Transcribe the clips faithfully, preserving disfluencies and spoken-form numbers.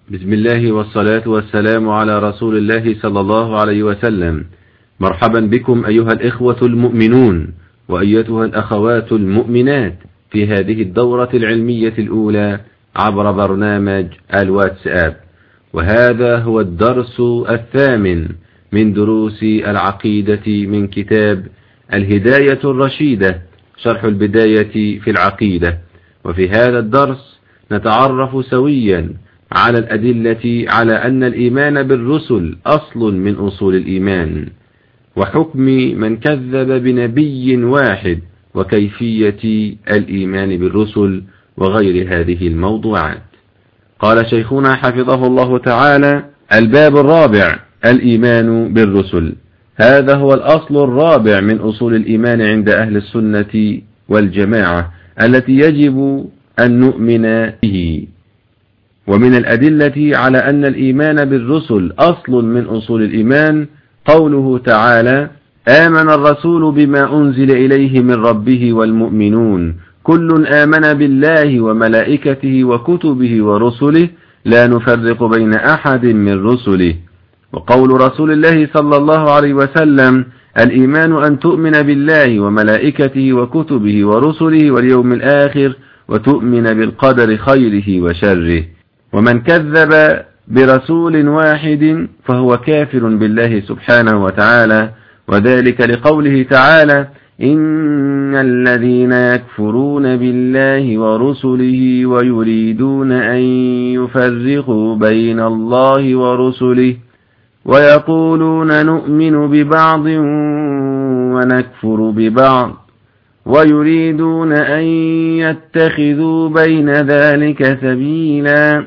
بسم الله والصلاة والسلام على رسول الله صلى الله عليه وسلم. مرحبا بكم أيها الإخوة المؤمنون وأيتها الأخوات المؤمنات في هذه الدورة العلمية الأولى عبر برنامج الواتساب، وهذا هو الدرس الثامن من دروس العقيدة من كتاب الهداية الرشيدة شرح البداية في العقيدة. وفي هذا الدرس نتعرف سويا على الأدلة على أن الإيمان بالرسل أصل من أصول الإيمان، وحكم من كذب بنبي واحد، وكيفية الإيمان بالرسل، وغير هذه الموضوعات. قال شيخنا حفظه الله تعالى: الباب الرابع، الإيمان بالرسل. هذا هو الأصل الرابع من أصول الإيمان عند أهل السنة والجماعة التي يجب أن نؤمن به. ومن الأدلة على أن الإيمان بالرسل أصل من أصول الإيمان قوله تعالى: آمن الرسول بما أنزل إليه من ربه والمؤمنون كل آمن بالله وملائكته وكتبه ورسله لا نفرق بين أحد من رسله. وقول رسول الله صلى الله عليه وسلم: الإيمان أن تؤمن بالله وملائكته وكتبه ورسله واليوم الآخر وتؤمن بالقدر خيره وشره. ومن كذب برسول واحد فهو كافر بالله سبحانه وتعالى، وذلك لقوله تعالى: إن الذين يكفرون بالله ورسله ويريدون أن يفرقوا بين الله ورسله ويقولون نؤمن ببعض ونكفر ببعض ويريدون أن يتخذوا بين ذلك سبيلا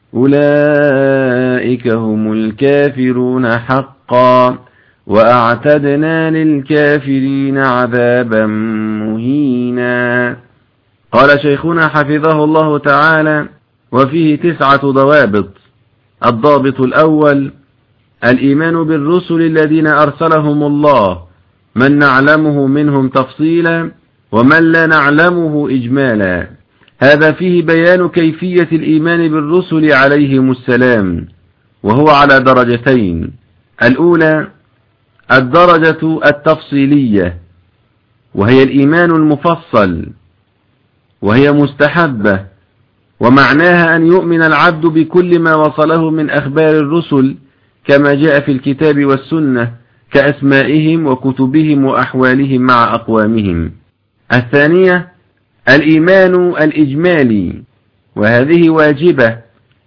أولئك هم الكافرون حقا وأعتدنا للكافرين عذابا مهينا. قال شيخنا حفظه الله تعالى: وفيه تسعة ضوابط. الضابط الأول: الإيمان بالرسل الذين أرسلهم الله، من نعلمه منهم تفصيلا ومن لا نعلمه إجمالا. هذا فيه بيان كيفية الإيمان بالرسل عليهم السلام، وهو على درجتين: الأولى الدرجة التفصيلية، وهي الإيمان المفصل، وهي مستحبة، ومعناها أن يؤمن العبد بكل ما وصله من أخبار الرسل كما جاء في الكتاب والسنة كأسمائهم وكتبهم وأحوالهم مع أقوامهم. الثانية الإيمان الإجمالي، وهذه واجبة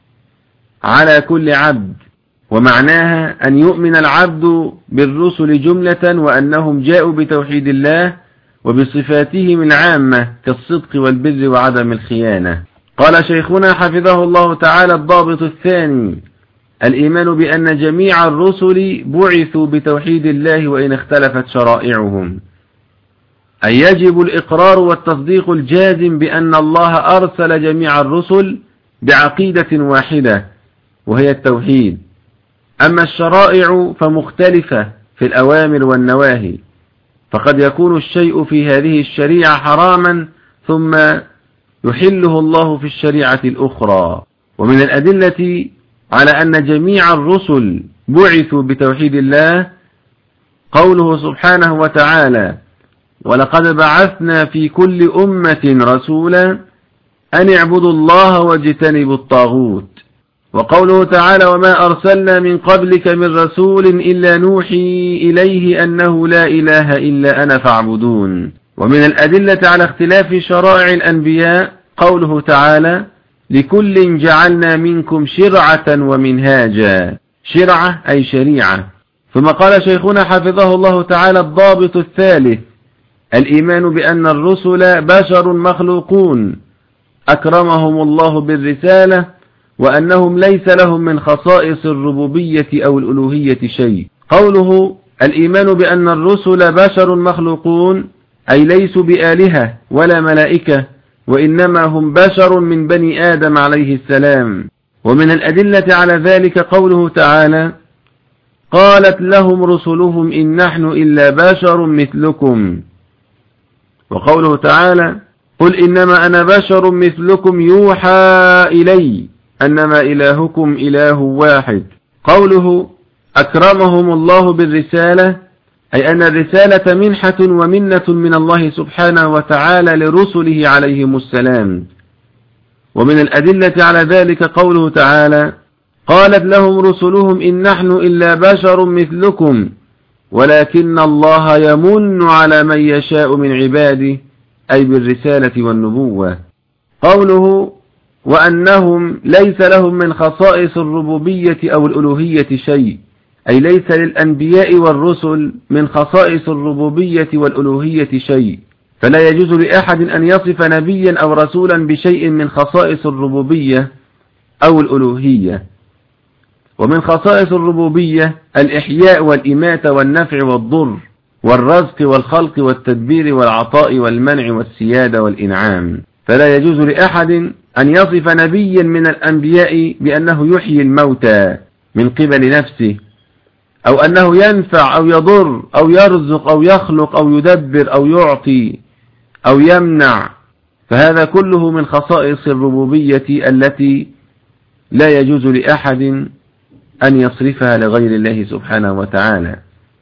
على كل عبد، ومعناها أن يؤمن العبد بالرسل جملة وأنهم جاءوا بتوحيد الله وبصفاتهم العامة كالصدق والبر وعدم الخيانة. قال شيخنا حفظه الله تعالى: الضابط الثاني الإيمان بأن جميع الرسل بعثوا بتوحيد الله وإن اختلفت شرائعهم، أي يجب الإقرار والتصديق الجازم بأن الله أرسل جميع الرسل بعقيدة واحدة وهي التوحيد. أما الشرائع فمختلفة في الأوامر والنواهي، فقد يكون الشيء في هذه الشريعة حراما ثم يحله الله في الشريعة الأخرى. ومن الأدلة على أن جميع الرسل بعثوا بتوحيد الله قوله سبحانه وتعالى: ولقد بعثنا في كل أمة رسولا أن اعبدوا الله واجتنبوا الطاغوت. وقوله تعالى: وما أرسلنا من قبلك من رسول إلا نوحي إليه أنه لا إله إلا أنا فاعبدون. ومن الأدلة على اختلاف شرائع الأنبياء قوله تعالى: لكل جعلنا منكم شرعة ومنهاجا. شرعة أي شريعة. ثم قال شيخنا حفظه الله تعالى: الضابط الثالث الإيمان بأن الرسل بشر مخلوقون أكرمهم الله بالرسالة، وأنهم ليس لهم من خصائص الربوبية أو الألوهية شيء. قوله الإيمان بأن الرسل بشر مخلوقون أي ليسوا بآلهة ولا ملائكة، وإنما هم بشر من بني آدم عليه السلام. ومن الأدلة على ذلك قوله تعالى: قالت لهم رسلهم إن نحن إلا بشر مثلكم. وقوله تعالى: قل إنما أنا بشر مثلكم يوحى إلي أنما إلهكم إله واحد. قوله أكرمهم الله بالرسالة أي أن الرسالة منحة ومنة من الله سبحانه وتعالى لرسله عليهم السلام. ومن الأدلة على ذلك قوله تعالى قالت لهم رسلهم إن نحن إلا بشر مثلكم ولكن الله يمن على من يشاء من عباده أي بالرسالة والنبوة. قوله وأنهم ليس لهم من خصائص الربوبية أو الألوهية شيء أي ليس للأنبياء والرسل من خصائص الربوبية والألوهية شيء، فلا يجوز لأحد أن يصف نبيا أو رسولا بشيء من خصائص الربوبية أو الألوهية. ومن خصائص الربوبية الإحياء والإماتة والنفع والضر والرزق والخلق والتدبير والعطاء والمنع والسيادة والإنعام، فلا يجوز لأحد أن يصف نبيا من الأنبياء بأنه يحيي الموتى من قبل نفسه، أو أنه ينفع أو يضر أو يرزق أو يخلق أو يدبر أو يعطي أو يمنع، فهذا كله من خصائص الربوبية التي لا يجوز لأحد أن يصرفها لغير الله سبحانه وتعالى.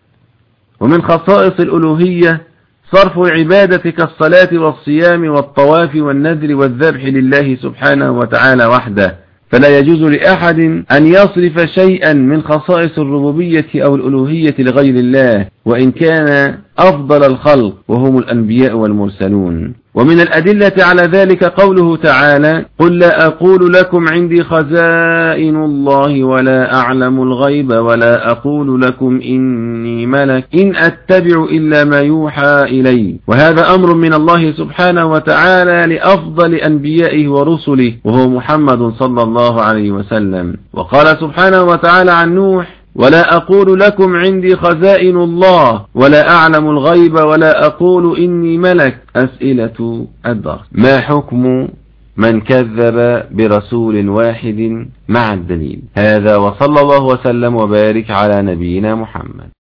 ومن خصائص الألوهية صرف عبادة كالصلاة والصيام والطواف والنذر والذبح لله سبحانه وتعالى وحده، فلا يجوز لأحد أن يصرف شيئا من خصائص الربوبية أو الألوهية لغير الله وإن كان أفضل الخلق وهم الأنبياء والمرسلون. ومن الأدلة على ذلك قوله تعالى قل لا أقول لكم عندي خزائن الله ولا أعلم الغيب ولا أقول لكم إني ملك إن أتبع إلا ما يوحى إلي. وهذا أمر من الله سبحانه وتعالى لأفضل أنبيائه ورسله وهو محمد صلى الله عليه وسلم. وقال سبحانه وتعالى عن نوح ولا أقول لكم عندي خزائن الله ولا أعلم الغيب ولا أقول إني ملك. أسئلة الدرس: ما حكم من كذب برسول واحد مع الدليل؟ هذا وصلى الله وسلم وبارك على نبينا محمد.